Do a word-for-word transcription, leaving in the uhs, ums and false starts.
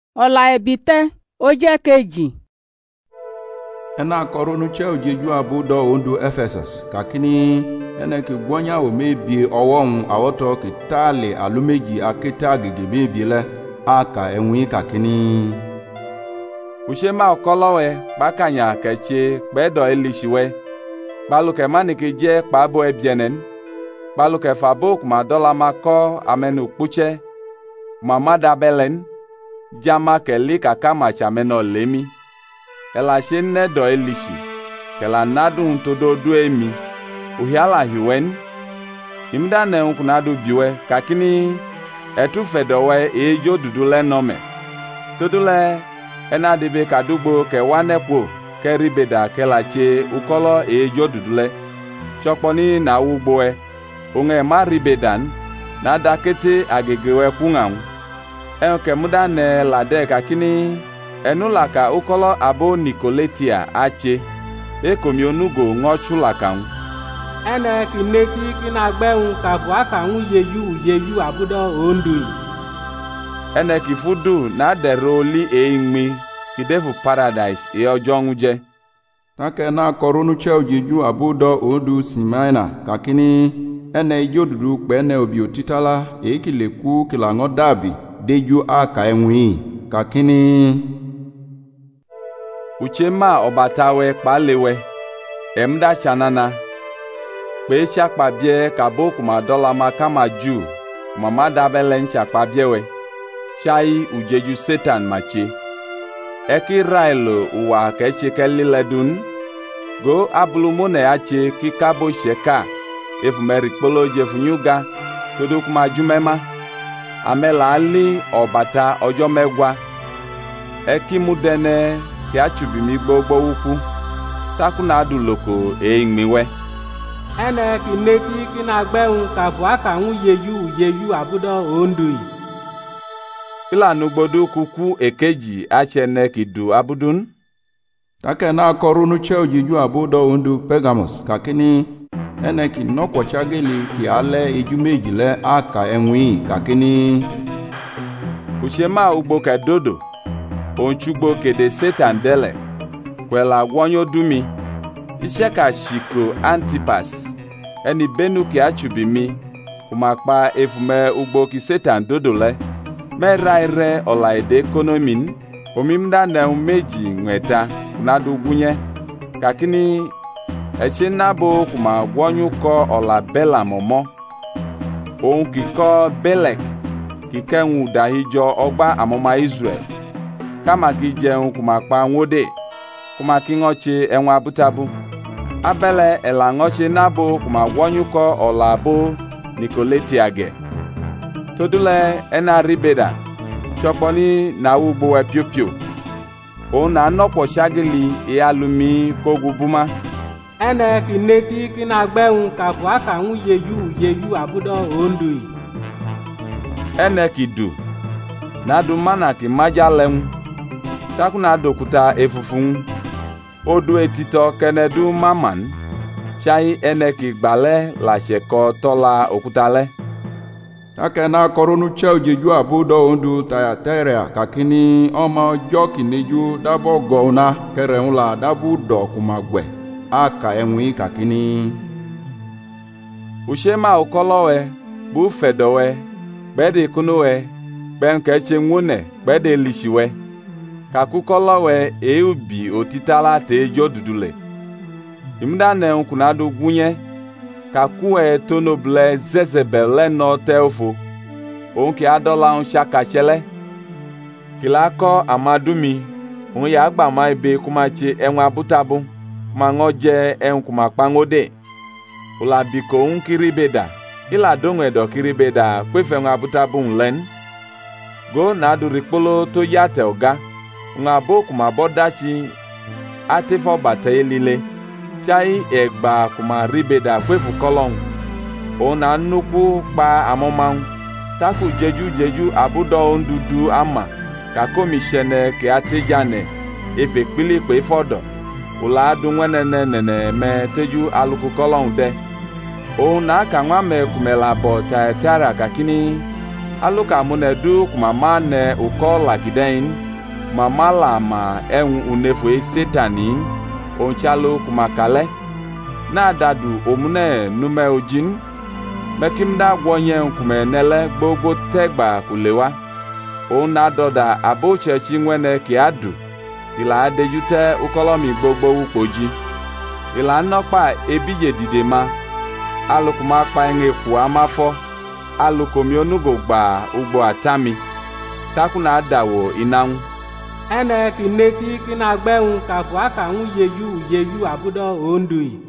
ọ̀la ẹ̀bi tẹ́ ó jẹ́ kejì. Ena koronu che ojeju abudo ondu Ephesus kakini ene ki gwonya o mebi owon awoto kitale alumeji aketa gege mebi le aka enwi kakini Ushema okolowe bakanya keche bedo elishiwe baluke manike je pabo ebienen baluke fabok madola mako amenu puche mamada belen jama keli kakama chameno lemi ela shenne do elishi kela nadu todo do emi uhiala hiwen imda ne unkunadu biwe kakini etu fedowe ejo dudule nome todule ena debe kadugbo ke wanekwo ke ribeda kelache ukolo ejo dudule chokponi na ugboe onge ma ribedan na dakete agegewe kungan enke muda ne lade kakini enulaka ukolo abo Nikoletia ache ekomi onugo ngochulakan ene kineti kinagbeun kabu akanwu yeyu yeyu abudo ondui ene kifudu na deroli eimi kidefu paradise e ojonuje take na korunu che ojeju abudo odu Simaina kakini ene ijodudu pe ne obi otitala ekileku kilango dabi deju aka enwi kakini Uchema obatawe kpalewe emda chanana pe chakpa bie kabok ma dola makama ju mama dabele nchakpa biewe chai ujeju Satan mache eki railo uwa keche keliledun go abulumone ache kikabo sheka efumeri kpolo jefunyuga todok majumema amela ali obata ojomegwa eki mudene ki achubi mi gbogbo ukwu taku na adu loko eimiwe ene kineti kinagbeun kabu akanwu yeyu yeyu abudo ondui ila nugbodu kuku ekeji achene kidu abudun take na korunu che ojeju abudo ondu Pergamos kakini ene ki nokwochageli ki ale eju mejile aka enwi kakini Uchema ugbo kedodo onchugbo kede Satan dele kwela gwonyo dumi isheka shiko Antipas eni benu ki achubimi umakpa efume ugbo ki Satan dodole meraire olaide ekonomin omimda na umeji nweta kunadu gunye kakini eche nabo kuma gwonyo ko ola bela momo ohun kiko Belek kikenwu dahijo ogba amoma Israel kama ki jeun kuma pa nwode kuma ki ngoche enwa abutabu abele ela ngoche nabo kuma gwonyuko olabo Nikoletia ge todule ena ribeda choponi na ugbo epiopio ona nopo shagili e alumi kogubuma ene kineti kinagbeun kabu akanwu yeyu yeyu abudo ondui ene kidu nadu mana ki majalem takuna dokuta efufun odu etito kenedu maman chai eneki gbale la sheko tola okutale take na korunu che ojeju abudo ondu Thyatira kakini omo ojo kineju dabo gona kereunla dabu do kumagwe aka enwi kakini Ushema okolowe bu fedowe bede kunowe benke chenwone bede lishiwe kakukolowe eubi otitala tejo dudule imda ne unkunadu gunye kakuwe tonoble Zezebel no teofo onki adola un shakachele kilako amadumi un ya agba ma ibe kumache enwa butabu kuma ngoje en kuma pangode ula biko un kiribeda ila donwe do kiribeda kwefe nwa butabu nlen go na du rikpolo to yate oga nga bo kuma bodachi atifo bataelile chai egba kuma ribeda kwefu kolon ona nnukwu pa amụmanwụ taku jeju jeju abudo ndudu ama kakomishene ke atejane efe kpili pe fodo ula adu nwenene nene me teju aluku kolon de ona ka nwa me kumela bo Thyatira kakini aluka munedu kumama ne uko lagidain mama lama en unefwe setanin onchalo kumakale na dadu omune nume ojin mekimda gwonye kumenele gbogbo tegba kulewa ona doda abochechi nwene kiadu ila adejute ukolomi gbogbo upoji ila nokpa ebije didema alukuma pa enge ku amafo alukomi onugo gba ugbo atami takuna adawo inanwu ene kineti kinagbeun kafu aka wu yeyu yeyu abudo ondui